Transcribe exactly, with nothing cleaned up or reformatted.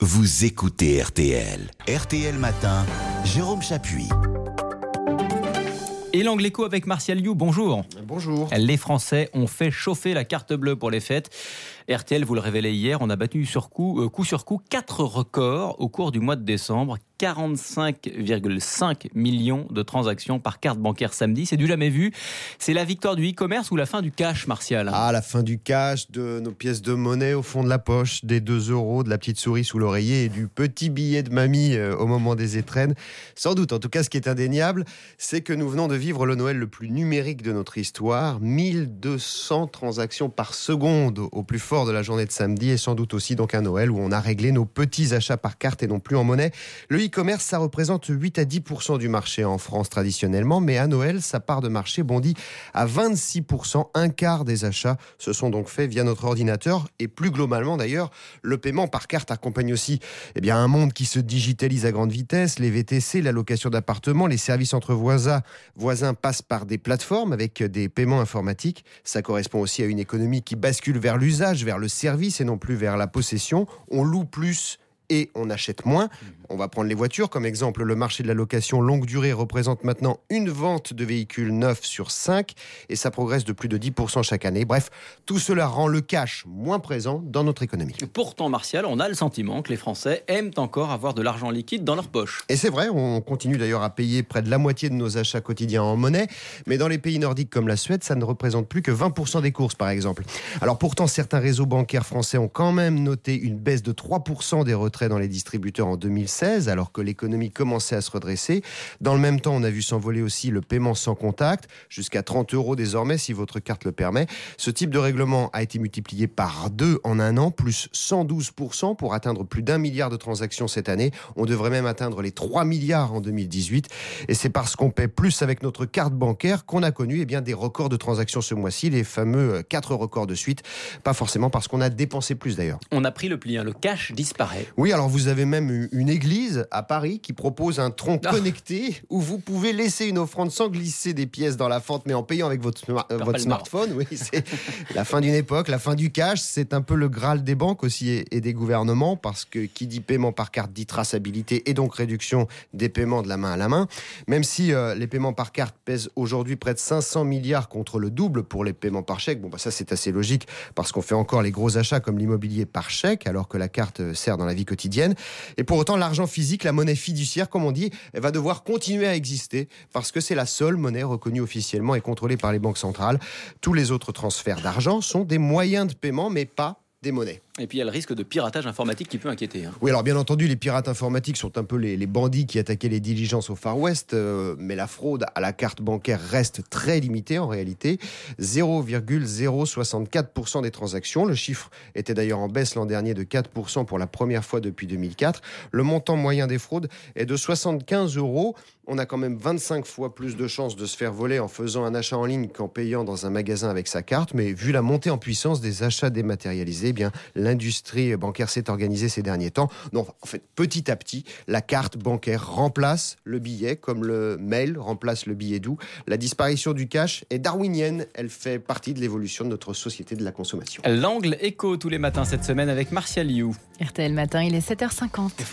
vous écoutez R T L. R T L Matin, Jérôme Chapuis. Et l'Angleco avec Martial You, bonjour. Bonjour. Les Français ont fait chauffer la carte bleue pour les fêtes. R T L, vous le révélez hier, on a battu sur coup, euh, coup sur coup quatre records au cours du mois de décembre. quarante-cinq virgule cinq millions de transactions par carte bancaire samedi. C'est du jamais vu. C'est la victoire du e-commerce ou la fin du cash, Martial ? Ah, la fin du cash, de nos pièces de monnaie au fond de la poche, des deux euros, de la petite souris sous l'oreiller et du petit billet de mamie euh, au moment des étrennes. Sans doute, en tout cas, ce qui est indéniable, c'est que nous venons de vivre le Noël le plus numérique de notre histoire. mille deux cents transactions par seconde au plus fort de la journée de samedi, et sans doute aussi donc un Noël où on a réglé nos petits achats par carte et non plus en monnaie. Le e-commerce, ça représente huit à dix pour cent du marché en France traditionnellement, mais à Noël, sa part de marché bondit à vingt-six pour cent. Un quart des achats se sont donc faits via notre ordinateur, et plus globalement d'ailleurs, le paiement par carte accompagne aussi eh bien, un monde qui se digitalise à grande vitesse. Les V T C, la location d'appartements, les services entre voisins, voisins passent par des plateformes avec des paiements informatiques. Ça correspond aussi à une économie qui bascule vers l'usage, vers le service et non plus vers la possession. On loue plus et on achète moins. On va prendre les voitures comme exemple. Le marché de la location longue durée représente maintenant une vente de véhicules neufs sur cinq et ça progresse de plus de dix pour cent chaque année. Bref, tout cela rend le cash moins présent dans notre économie. Pourtant, Martial, on a le sentiment que les Français aiment encore avoir de l'argent liquide dans leur poche. Et c'est vrai, on continue d'ailleurs à payer près de la moitié de nos achats quotidiens en monnaie, mais dans les pays nordiques comme la Suède, ça ne représente plus que vingt pour cent des courses par exemple. Alors pourtant, certains réseaux bancaires français ont quand même noté une baisse de trois pour cent des retraits dans les distributeurs en deux mille seize, alors que l'économie commençait à se redresser. Dans le même temps, on a vu s'envoler aussi le paiement sans contact, jusqu'à trente euros désormais si votre carte le permet. Ce type de règlement a été multiplié par deux en un an, plus cent douze pour cent pour atteindre plus d'un milliard de transactions cette année. On devrait même atteindre les trois milliards en deux mille dix-huit. Et c'est parce qu'on paie plus avec notre carte bancaire qu'on a connu eh bien, des records de transactions ce mois-ci, les fameux quatre records de suite. Pas forcément parce qu'on a dépensé plus d'ailleurs. On a pris le pli, hein, le cash disparaît. Oui, alors vous avez même une église à Paris qui propose un tronc Ah. connecté où vous pouvez laisser une offrande sans glisser des pièces dans la fente, mais en payant avec votre, smar- euh, votre smartphone. Oui, c'est la fin d'une époque, la fin du cash. C'est un peu le Graal des banques aussi et, et des gouvernements, parce que qui dit paiement par carte dit traçabilité et donc réduction des paiements de la main à la main. Même si euh, les paiements par carte pèsent aujourd'hui près de cinq cents milliards contre le double pour les paiements par chèque. Bon, bah ça c'est assez logique parce qu'on fait encore les gros achats comme l'immobilier par chèque, alors que la carte euh, sert dans la vie quotidienne. Et pour autant, l'argent physique, la monnaie fiduciaire, comme on dit, elle va devoir continuer à exister parce que c'est la seule monnaie reconnue officiellement et contrôlée par les banques centrales. Tous les autres transferts d'argent sont des moyens de paiement, mais pas des monnaies. Et puis il y a le risque de piratage informatique qui peut inquiéter. Hein. Oui, alors bien entendu, les pirates informatiques sont un peu les, les bandits qui attaquaient les diligences au Far West, euh, mais la fraude à la carte bancaire reste très limitée en réalité. zéro virgule zéro soixante-quatre pour cent des transactions. Le chiffre était d'ailleurs en baisse l'an dernier de quatre pour cent pour la première fois depuis deux mille quatre. Le montant moyen des fraudes est de soixante-quinze euros. On a quand même vingt-cinq fois plus de chances de se faire voler en faisant un achat en ligne qu'en payant dans un magasin avec sa carte. Mais vu la montée en puissance des achats dématérialisés, eh bien, l'industrie bancaire s'est organisée ces derniers temps. Donc, en fait, petit à petit, la carte bancaire remplace le billet, comme le mail remplace le billet doux. La disparition du cash est darwinienne. Elle fait partie de l'évolution de notre société de la consommation. L'angle écho tous les matins cette semaine avec Martial You. R T L Matin, il est sept heures cinquante.